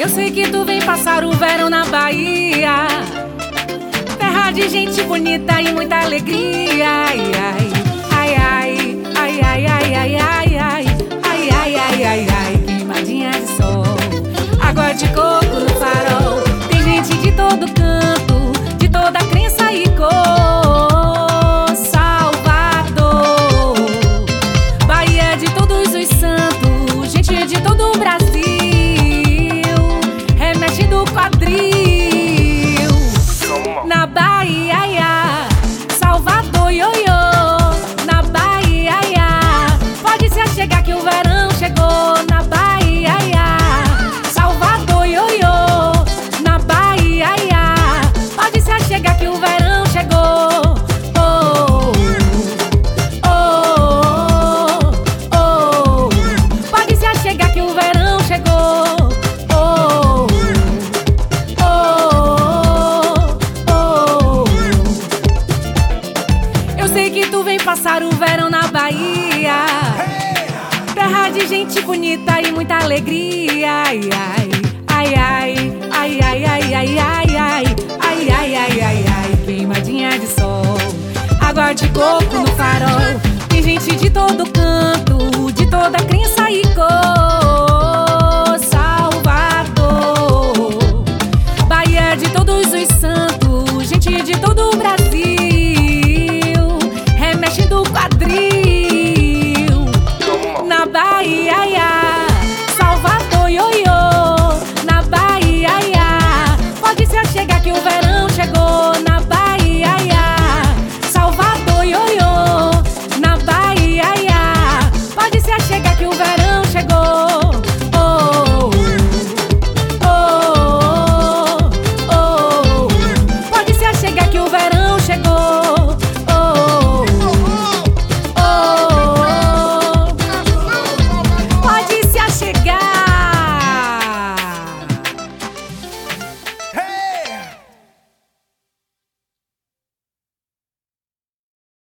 Eu sei que tu vem passar o verão na Bahia, terra de gente bonita e muita alegria. Ai, ai, ai, ai, ai, ai, ai, ai, ai, ai, ai, ai, ai, ai, ai, queimadinha de sol, água de coco no farol. Tem gente de todo canto, de toda crença e cor. Salvador, Bahia de todos os santos, gente de todo o Brasil, remexe do quadril. Na Bahia, ia, Salvador, ioiô. Na Bahia, ia, pode se achegar que o verão chegou. Na Bahia, ia, Salvador, ioiô. Na Bahia, ia, pode se achegar que o verão chegou. Oh, oh, oh, oh, pode se achegar que o verão chegou. Oh, oh, oh. Eu sei que tu vem passar o verão na Bahia, terra de gente bonita e muita alegria. Ai, ai, ai, ai, ai, ai, ai, ai, ai, ai, ai, ai, ai, ai, ai, queimadinha de sol, água de coco no farol. Tem gente de todo canto, de toda crença e cor.